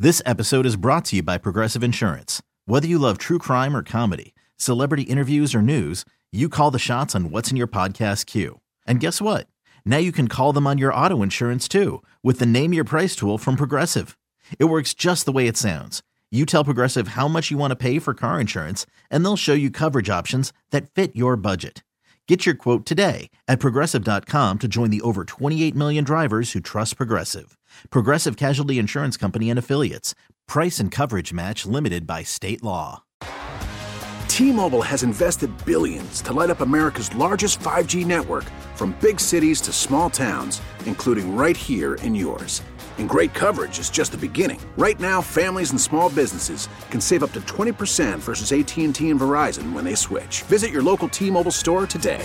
This episode is brought to you by Progressive Insurance. Whether you love true crime or comedy, celebrity interviews or news, you call the shots on what's in your podcast queue. And guess what? Now you can call them on your auto insurance too with the Name Your Price tool from Progressive. It works just the way it sounds. You tell Progressive how much you want to pay for car insurance, and they'll show you coverage options that fit your budget. Get your quote today at Progressive.com to join the over 28 million drivers who trust Progressive. Progressive Casualty Insurance Company and Affiliates. Price and coverage match limited by state law. T-Mobile has invested billions to light up America's largest 5G network, from big cities to small towns, including right here in yours. And great coverage is just the beginning. Right now, families and small businesses can save up to 20% versus AT&T and Verizon when they switch. Visit your local T-Mobile store today.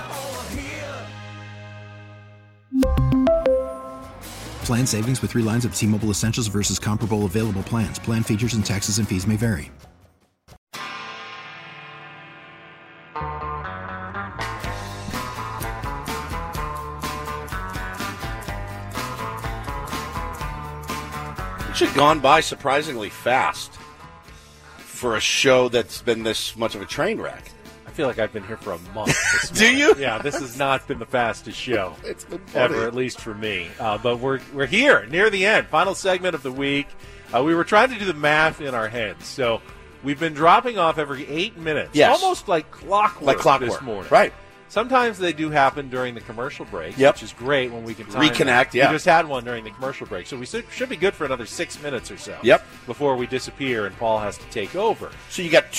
Plan savings with 3 lines of T-Mobile Essentials versus comparable available plans. Plan features and taxes and fees may vary. It's gone by surprisingly fast for a show that's been this much of a train wreck. I feel like I've been here for a month. Do you? Yeah, this has not been the fastest show It's been funny. ever, at least for me. But we're here, near the end, final segment of the week. We were trying to do the math in our heads, so we've been dropping off every 8 minutes, Yes. almost like clockwork this morning. Right. Sometimes they do happen during the commercial break, Yep. which is great when we can time Reconnect, it. yeah. We just had one during the commercial break, so we should be good for another 6 minutes or so. Yep. Before we disappear and Paul has to take over. So you got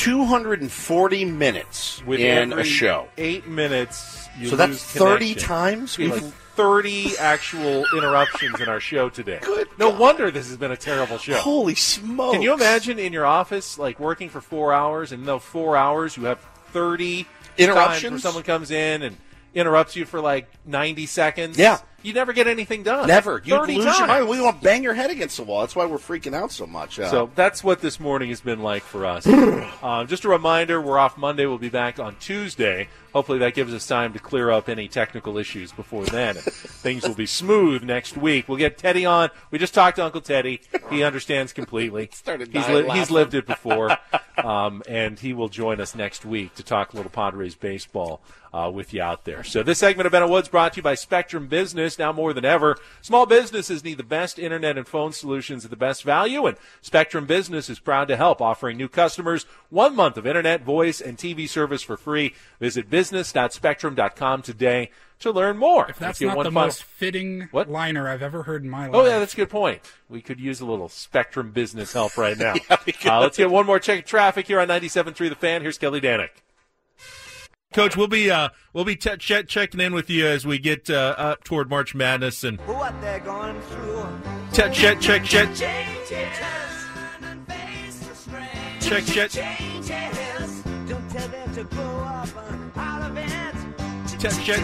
240 minutes With in every a show. 8 minutes, you So that's lose 30 connection. times? We have 30 actual interruptions in our show today. Good No God. wonder this has been a terrible show. Holy smokes. Can you imagine in your office, like working for 4 hours, and in those 4 hours you have 30 Interruptions? times where someone comes in and interrupts you for like 90 seconds? Yeah. You never get anything done. Never. You 30 lose times. your mind. We want to bang your head against the wall. That's why we're freaking out so much. So that's what this morning has been like for us. Just a reminder, we're off Monday. We'll be back on Tuesday. Hopefully that gives us time to clear up any technical issues before then. Things will be smooth next week. We'll get Teddy on. We just talked to Uncle Teddy. He understands completely. He's lived it before. And he will join us next week to talk a little Padres baseball with you out there. So this segment of Ben and Woods brought to you by Spectrum Business. Now more than ever, small businesses need the best internet and phone solutions at the best value, and Spectrum Business is proud to help, offering new customers 1 month of internet, voice, and TV service for free. Visit business.spectrum.com today to learn more. If that's Get not one the final- most fitting What? liner I've ever heard in my life. Oh, yeah, that's a good point. We could use a little Spectrum Business help right now. Yeah, we could. Let's get one more check of traffic here on 97.3 The Fan. Here's Kelly Danick. Coach, we'll be checking in with you as we get up toward March Madness and what they're going through. check. Changes. Don't tell them to grow up out of it.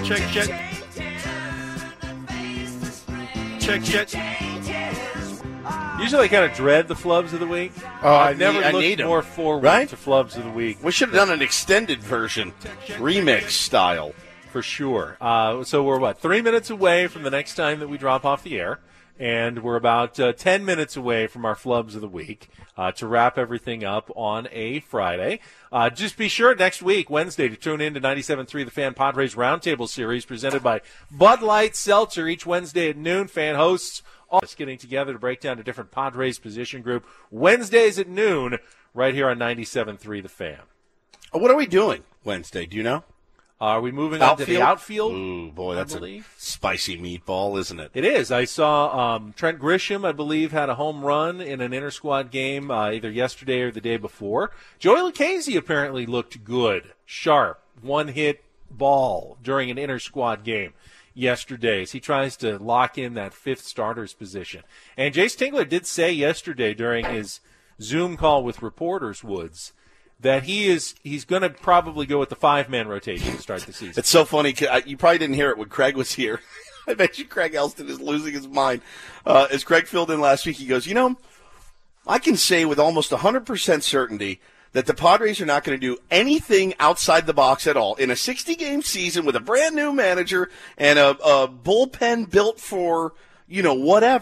Check. Usually I kind of dread the flubs of the week. Oh, I've never I looked need 'em. more forward Right? to flubs of the week. we should have done an extended version, remix style. For sure. So we're, 3 minutes away from the next time that we drop off the air, and we're about 10 minutes away from our flubs of the week to wrap everything up on a Friday. Just be sure next week, Wednesday, to tune in to 97.3 The Fan Padres Roundtable Series presented by Bud Light Seltzer each Wednesday at noon. Fan hosts all getting together to break down a different Padres position group. Wednesdays at noon right here on 97.3 The Fan. What are we doing Wednesday? Do you know? Are we moving on to the outfield? Ooh, boy, that's a believe? spicy meatball, isn't it? It is. I saw Trent Grisham, I believe, had a home run in an inter-squad game either yesterday or the day before. Joey Lucchesi apparently looked good, sharp, one-hit ball during an inter-squad game yesterday as he tries to lock in that fifth starter's position. And Jace Tingler did say yesterday during his Zoom call with reporters, Woods, that he's going to probably go with the 5-man rotation to start the season. It's so funny. You probably didn't hear it when Craig was here. I bet you Craig Elston is losing his mind. As Craig filled in last week, he goes, I can say with almost 100% certainty that the Padres are not going to do anything outside the box at all. In a 60-game season with a brand-new manager and a bullpen built for, whatever,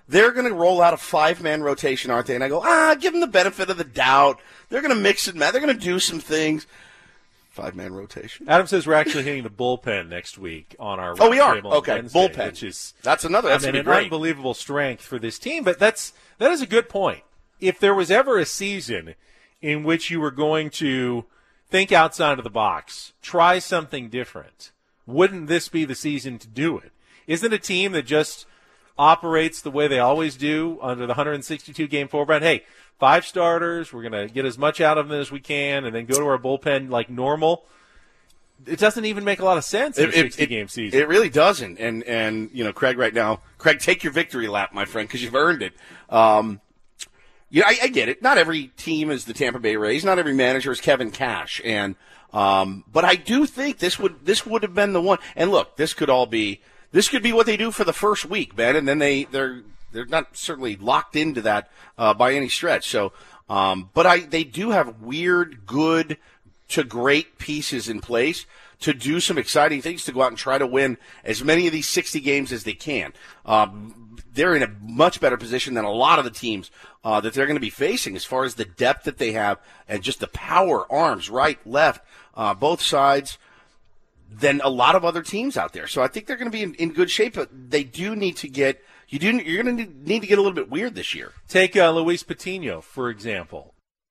they're going to roll out a 5-man rotation, aren't they? And I go, give them the benefit of the doubt. They're going to mix and match. They're going to do some things. 5-man rotation. Adam says we're actually hitting the bullpen next week on our we are. table on Okay, Wednesday, bullpen. which is that's another. That's an great. unbelievable strength for this team. But that is a good point. If there was ever a season in which you were going to think outside of the box, try something different, wouldn't this be the season to do it? Isn't a team that just operates the way they always do under the 162-game format? Hey, 5 starters, we're going to get as much out of them as we can, and then go to our bullpen like normal. It doesn't even make a lot of sense in a 60-game season. It really doesn't. And Craig right now, take your victory lap, my friend, because you've earned it. I get it. Not every team is the Tampa Bay Rays. Not every manager is Kevin Cash. And but I do think this would have been the one. And look, this could be what they do for the first week, Ben, and then they're not certainly locked into that by any stretch. So, but they do have weird, good to great pieces in place to do some exciting things to go out and try to win as many of these 60 games as they can. They're in a much better position than a lot of the teams that they're going to be facing as far as the depth that they have and just the power, arms, right, left, both sides, than a lot of other teams out there. So I think they're going to be in good shape, but they do need to get – you're going to need to get a little bit weird this year. Take Luis Patino, for example.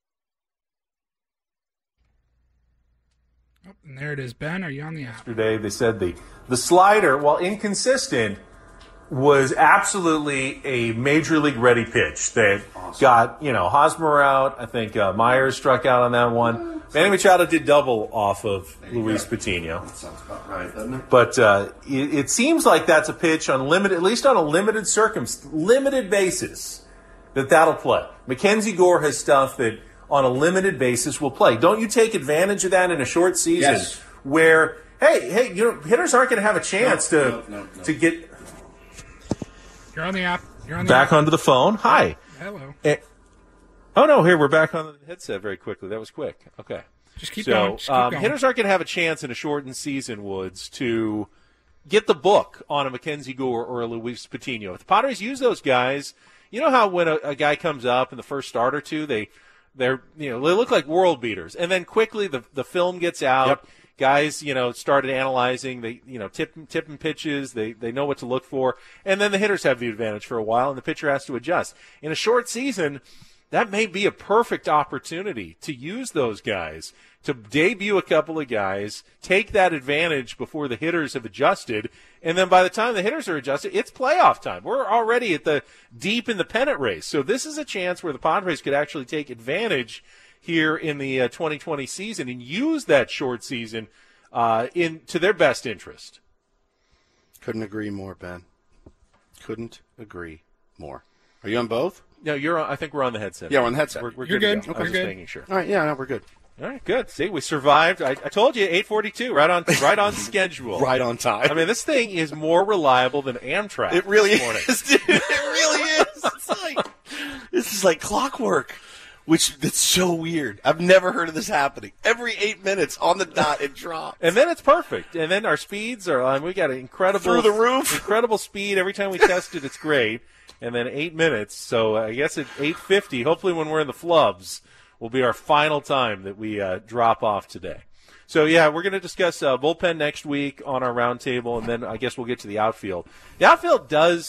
Oh, and there it is. Ben, are you on the app? Yesterday they said the slider, while inconsistent, was absolutely a major league ready pitch that got Hosmer out. I think Myers struck out on that one. Manny Machado did double off of Luis Patino. That sounds about right, doesn't it? But it seems like that's a pitch on limited, at least on a limited basis, that'll play. Mackenzie Gore has stuff that on a limited basis will play. Don't you take advantage of that in a short season where hey, hitters aren't going to have a chance to get. You're on the app. Back onto the phone. Hi. Hello. Oh, no, here, we're back on the headset very quickly. That was quick. Okay. Just keep going. Hitters aren't going to have a chance in a shortened season, Woods, to get the book on a Mackenzie Gore or a Luis Patino. If the Padres use those guys, you know how when a guy comes up in the first start or two, they look like world beaters. And then quickly the film gets out. Yep. Guys, started analyzing. They, tipping pitches. They know what to look for. And then the hitters have the advantage for a while, and the pitcher has to adjust. In a short season, that may be a perfect opportunity to use those guys, to debut a couple of guys, take that advantage before the hitters have adjusted, and then by the time the hitters are adjusted, it's playoff time. We're already at the deep in the pennant race. So this is a chance where the Padres could actually take advantage here in the 2020 season and use that short season to their best interest. Couldn't agree more, Ben. Couldn't agree more. Are you on both? No, you're on, I think we're on the headset. Yeah, we're on the headset. We're You're good. good. I was Okay. just making sure. All right, yeah, no, we're good. All right, good. See, we survived. I told you, 8:42, right on schedule. Right on time. I mean, this thing is more reliable than Amtrak. It really this morning. is, dude. It really is. This is like clockwork, that's so weird. I've never heard of this happening. Every 8 minutes on the dot, it drops. And then it's perfect. And then our speeds are, we got an incredible Through the roof. Incredible speed. Every time we test it, it's great. And then 8 minutes. So I guess at 8:50, hopefully when we're in the flubs, will be our final time that we drop off today. So, yeah, we're going to discuss bullpen next week on our roundtable, and then I guess we'll get to the outfield. The outfield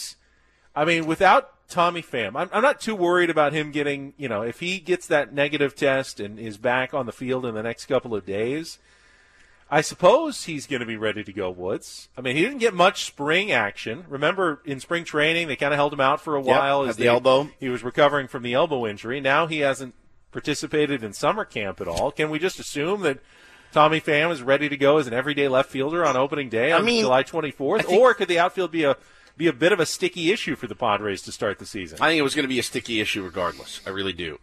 without Tommy Pham, I'm not too worried about him getting, if he gets that negative test and is back on the field in the next couple of days, I suppose he's going to be ready to go, Woods. I mean, he didn't get much spring action. Remember, in spring training, they kind of held him out for a while. At the elbow. He was recovering from the elbow injury. Now he hasn't participated in summer camp at all. Can we just assume that Tommy Pham is ready to go as an everyday left fielder on opening day on July 24th? Or could the outfield be a bit of a sticky issue for the Padres to start the season? I think it was going to be a sticky issue regardless. I really do.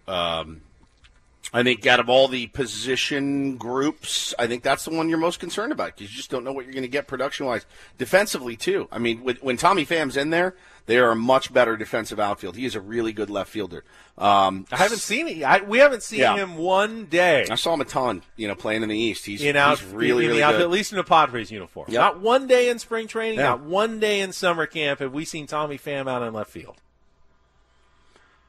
I think out of all the position groups, I think that's the one you're most concerned about because you just don't know what you're going to get production-wise. Defensively, too. I mean, when Tommy Pham's in there, they are a much better defensive outfield. He is a really good left fielder. I haven't seen it. We haven't seen him one day. I saw him a ton, playing in the East. He's really, really good. At least in a Padres uniform. Yep. Not one day in spring training, Yeah. not one day in summer camp have we seen Tommy Pham out in left field.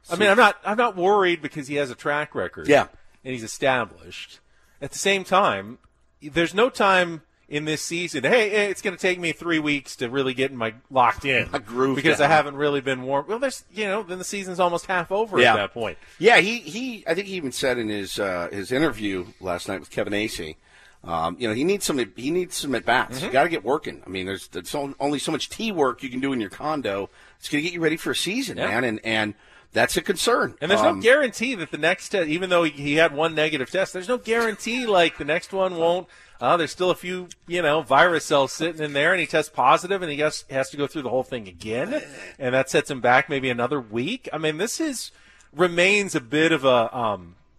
I mean, I'm not worried because he has a track record. Yeah. And he's established. At the same time, there's no time in this season. Hey, it's going to take me 3 weeks to really get locked in. A groove because down. I haven't really been warm. Well, then the season's almost half over at that point. Yeah, he I think he even said in his interview last night with Kevin Acee, he needs some at bats. You got to get working. I mean, there's only so much tee work you can do in your condo. It's going to get you ready for a season, man, and that's a concern. And there's no guarantee that the next test, even though he had one negative test, there's no guarantee like the next one won't. There's still a few, virus cells sitting in there, and he tests positive, and he has to go through the whole thing again, and that sets him back maybe another week. I mean, this remains a bit of a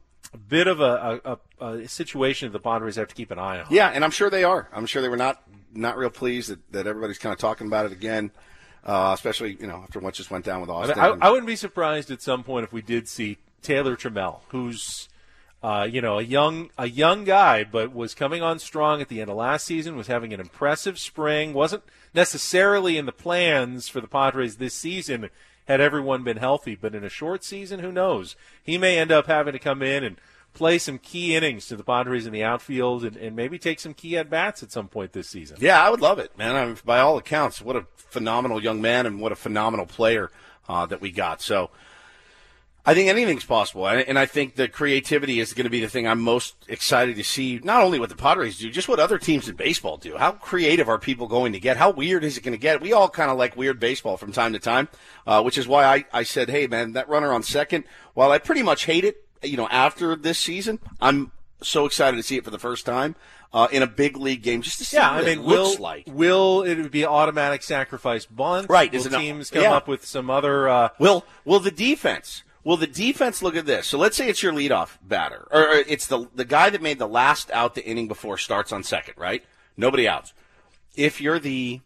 situation that the Padres have to keep an eye on. Yeah, and I'm sure they are. I'm sure they were not real pleased that everybody's kind of talking about it again, especially after what just went down with Austin. I wouldn't be surprised at some point if we did see Taylor Trammell, who's a young guy, but was coming on strong at the end of last season, was having an impressive spring, wasn't necessarily in the plans for the Padres this season had everyone been healthy, but in a short season, who knows? He may end up having to come in and play some key innings to the Padres in the outfield and maybe take some key at-bats at some point this season. Yeah, I would love it, man. I mean, by all accounts, what a phenomenal young man and what a phenomenal player that we got. So I think anything's possible, and I think the creativity is going to be the thing I'm most excited to see, not only what the Padres do, just what other teams in baseball do. How creative are people going to get? How weird is it going to get? We all kind of like weird baseball from time to time, which is why I said, hey, man, that runner on second, while I pretty much hate it, after this season, I'm so excited to see it for the first time in a big league game, just to see what it looks like. Will it be automatic sacrifice bunt? Right. Will teams come up with some other Will the defense? Will the defense look at this? So let's say it's your leadoff batter, or it's the guy that made the last out the inning before starts on second, right? Nobody outs. If you're the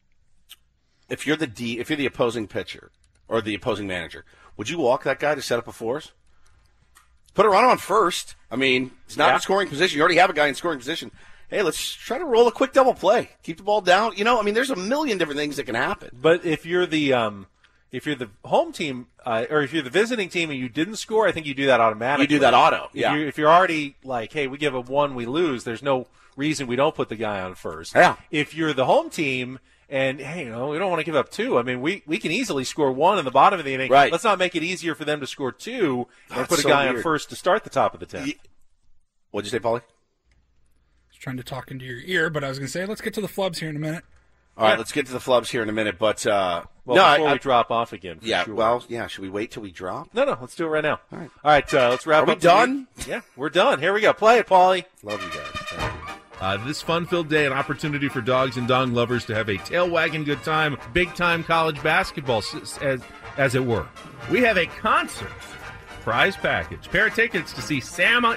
opposing pitcher or the opposing manager, would you walk that guy to set up a force? Put a runner on first. I mean, it's not in scoring position. You already have a guy in scoring position. Hey, let's try to roll a quick double play. Keep the ball down. There's a million different things that can happen. But if you're the home team or if you're the visiting team and you didn't score, I think you do that automatically. You do that auto. Yeah. If you're already like, hey, we give a 1, we lose. There's no reason we don't put the guy on first. Yeah. If you're the home team. And, hey, we don't want to give up 2. I mean, we can easily score 1 in the bottom of the inning. Right. Let's not make it easier for them to score 2 and put a guy on first to start the top of the 10th. What'd you say, Paulie? I was trying to talk into your ear, but I was going to say, let's get to the flubs here in a minute. All right, let's get to the flubs here in a minute. But before we drop off again. Should we wait till we drop? No, let's do it right now. All right, let's wrap up. Are we done? Yeah, we're done. Here we go. Play it, Paulie. Love you guys. Thank you. This fun-filled day, an opportunity for dogs and dog lovers to have a tail-wagging good time, big-time college basketball, as it were. We have a concert prize package. Pair of tickets to see Sammy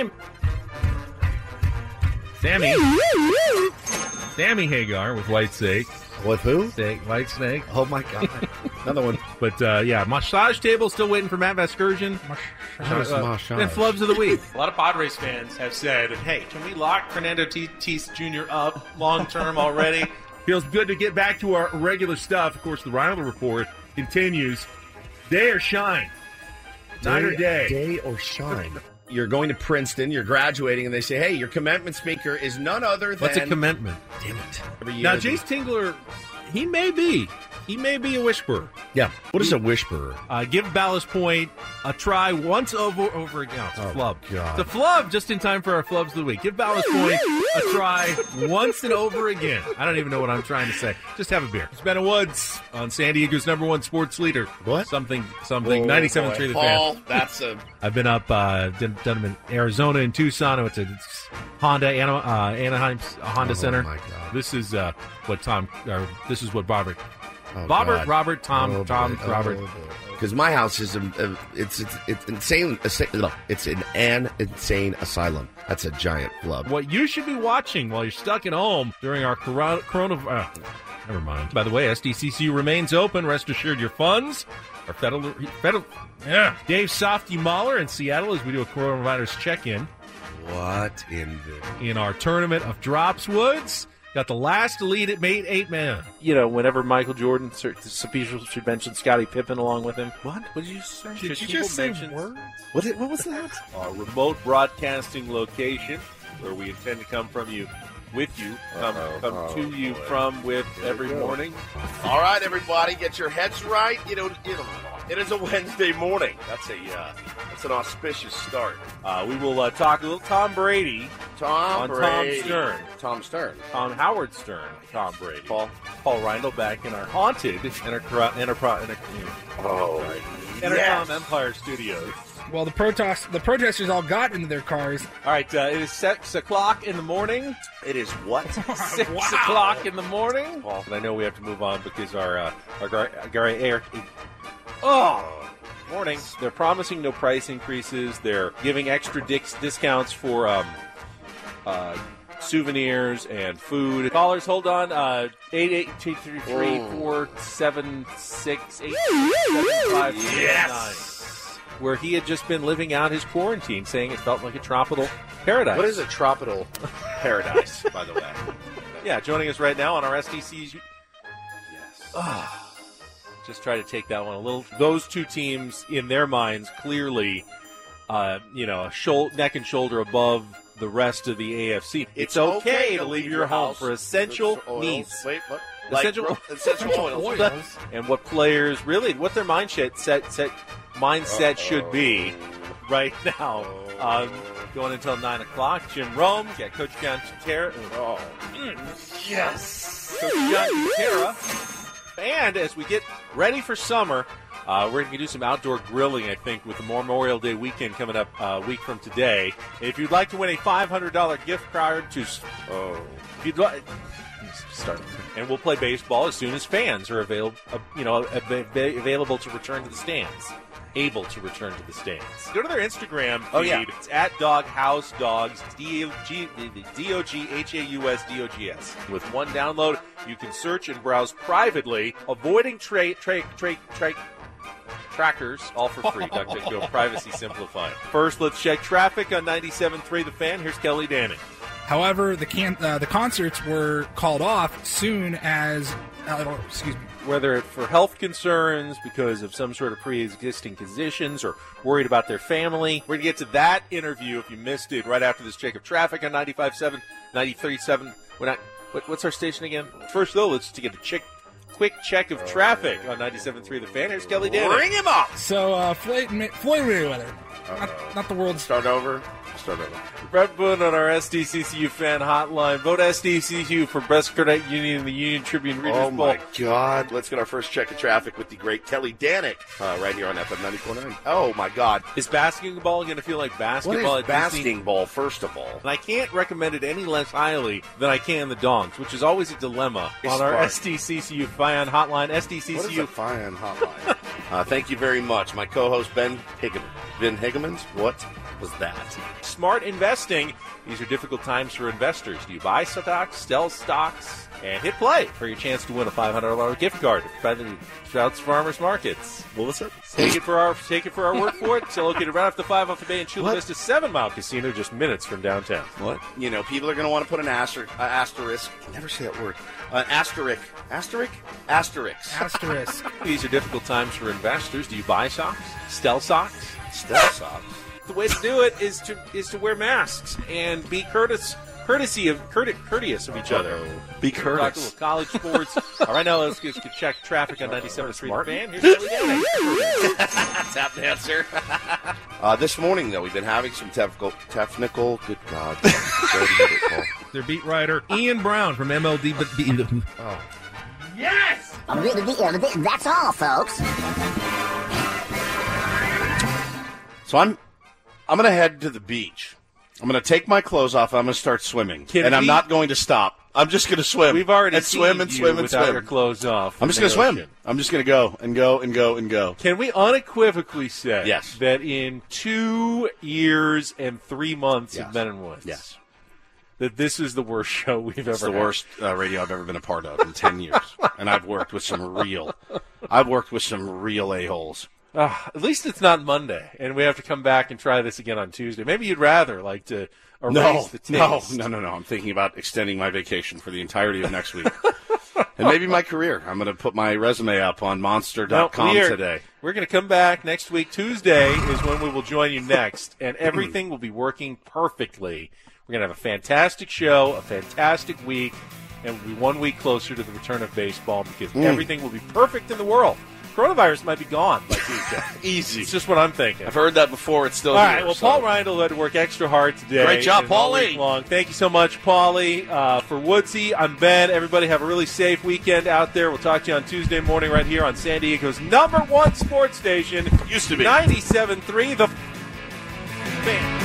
Hagar with White Snake. With who? White Snake. Oh, my God. Another one. But, Massage Table still waiting for Matt Vasgersian. And Flubs of the Week. A lot of Padres fans have said, hey, can we lock Fernando Tatis Jr. up long-term already? Feels good to get back to our regular stuff. Of course, the Rival Report continues. Day or shine. Night or day. Day or shine. You're going to Princeton, you're graduating, and they say, hey, your commencement speaker is none other than... What's a commencement? Damn it. Now, Jace Tingler, he may be a whisperer. Yeah. What is a whisperer? Give Ballast Point a try once over again. It's a flub. God. It's a flub just in time for our Flubs of the Week. Give Ballast Point a try once and over again. I don't even know what I'm trying to say. Just have a beer. It's Ben Woods on San Diego's #1 sports leader. What? Something. 97.3 The Paul, Fan. that's a... I've been up, done them in Arizona and Tucson. I went to Anaheim's Honda Center. My God. This is what Robert. Oh, Robert, God. Robert. Because my house is it's insane. It's an insane asylum. That's a giant flub. What you should be watching while you're stuck at home during our coronavirus. Never mind. By the way, SDCC remains open. Rest assured, your funds are federal. Yeah. Dave Softy Mahler in Seattle as we do a coronavirus check-in. What in our tournament of drops, Woods. got the last lead at made 8 man. You know, whenever Michael Jordan, some people should mention Scottie Pippen along with him. What? What did you say? Did you just say words? What was that? Our remote broadcasting location, where we intend to come from you, with you, come to you from with every morning. All right, everybody, get your heads right. You know, it is a Wednesday morning. That's an auspicious start. We will talk a little Tom Brady. Tom Stern. Tom Howard Stern. Tom Brady. Paul Reindl back in our haunted Intercom Empire Studios. Well, the protesters all got into their cars. All right, it is 6 o'clock in the morning. It is what? 6 o'clock in the morning. Paul, and I know we have to move on because our air. Morning. They're promising no price increases. They're giving extra discounts for souvenirs and food. Callers, hold on. 882-476-875. Yes. Where he had just been living out his quarantine, saying it felt like a tropical paradise. What is a tropical paradise, by the way? Yeah, joining us right now on our SDCs. Yes. Just try to take that one a little. Those two teams, in their minds, clearly, neck and shoulder above the rest of the AFC. It's okay to leave your home for essential needs. Wait, what? Essential oils. And what players really, what their mindset should be right now. Going until 9 o'clock. Jim Rome, got Coach John Cutera. Yes. Coach John Cutera. And as we get ready for summer, we're going to do some outdoor grilling, I think, with the Memorial Day weekend coming up a week from today. If you'd like to win a $500 gift card to... if you'd like... Start. And we'll play baseball as soon as fans are available to return to the stands. Able to return to the stands. Go to their Instagram feed. It's at DogHouseDogs, DOGHAUSDOGS. With one download, you can search and browse privately, avoiding trackers, all for free. DuckDuckGo, privacy simplified. First, let's check traffic on 97.3 The Fan. Here's Kelly Danning. However, the concerts were called off soon as, whether for health concerns, because of some sort of pre-existing conditions, or worried about their family. We're going to get to that interview, if you missed it, right after this check of traffic on 95.7, 93.7. What's our station again? First, though, let's get a quick check of traffic on 97.3 The Fan. Here's Kelly Danning. Bring him up! So, Floyd Mayweather. Not the world's... Start over. Brett Boone on our SDCCU fan hotline. Vote SDCCU for Best Credit Union in the Union Tribune Readers Bowl. Oh, my God. Let's get our first check of traffic with the great Kelly Danek right here on FM 94.9. Oh, my God. Is basketball going to feel like basketball? What is basketball, first of all? And I can't recommend it any less highly than I can the Donks, which is always a dilemma on our SDCCU fan hotline. SDCCU. What is a fan hotline? Thank you very much. My co-host, Ben Higgins. What was that? Smart investing. These are difficult times for investors. Do you buy stocks, sell stocks, and hit play for your chance to win a $500 gift card by the Sprouts Farmers Markets? What was it? Take it for our word for it. It's located right off the 5 off the bay in Chula Vista 7 Mile Casino, just minutes from downtown. What? You know, people are going to want to put an asterisk. I can never say that word. An asterisk. These are difficult times for investors. Do you buy socks? Sell socks? The way to do it is to wear masks and be courteous of each other. Be courteous. Talk a little college sports. All right, now let's check traffic on 97.3 The Fan. Here's Kelly Danning. Tap dancer. This morning, though, we've been having some technical. Good God. Their beat writer, Ian Brown from MLD. Oh. Yes! That's all, folks. So I'm going to head to the beach. I'm going to take my clothes off. I'm going to start swimming, I'm not going to stop. I'm just going to swim. We've already swim without your clothes off. I'm just going to swim. I'm just going to go and go and go and go. Can we unequivocally say yes, that in 2 years and 3 months of Men and Woods, yes, that this is the worst show we've ever had? It's the worst radio I've ever been a part of in 10 years. And I've worked with some real a-holes. At least it's not Monday, and we have to come back and try this again on Tuesday. Maybe you'd rather like to erase the taste. No. I'm thinking about extending my vacation for the entirety of next week. And maybe my career. I'm going to put my resume up on monster.com today. We're going to come back next week. Tuesday is when we will join you next, and everything will be working perfectly. We're going to have a fantastic show, a fantastic week, and we'll be 1 week closer to the return of baseball because everything will be perfect in the world. Coronavirus might be gone by Tuesday. Easy. It's just what I'm thinking. I've heard that before. It's still All here. right. Well, Paul Reindl had to work extra hard today. Great job, Paulie. Long. Thank you so much, Paulie. For Woodsy, I'm Ben. Everybody have a really safe weekend out there. We'll talk to you on Tuesday morning right here on San Diego's #1 sports station. Used to be. 97.3 The Fan.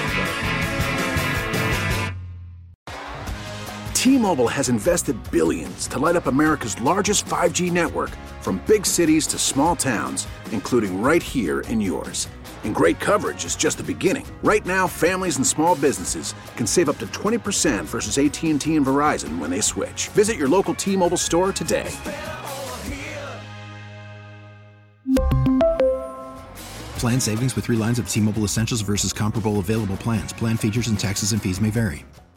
T-Mobile has invested billions to light up America's largest 5G network, from big cities to small towns, including right here in yours. And great coverage is just the beginning. Right now, families and small businesses can save up to 20% versus AT&T and Verizon when they switch. Visit your local T-Mobile store today. Plan savings with 3 lines of T-Mobile Essentials versus comparable available plans. Plan features and taxes and fees may vary.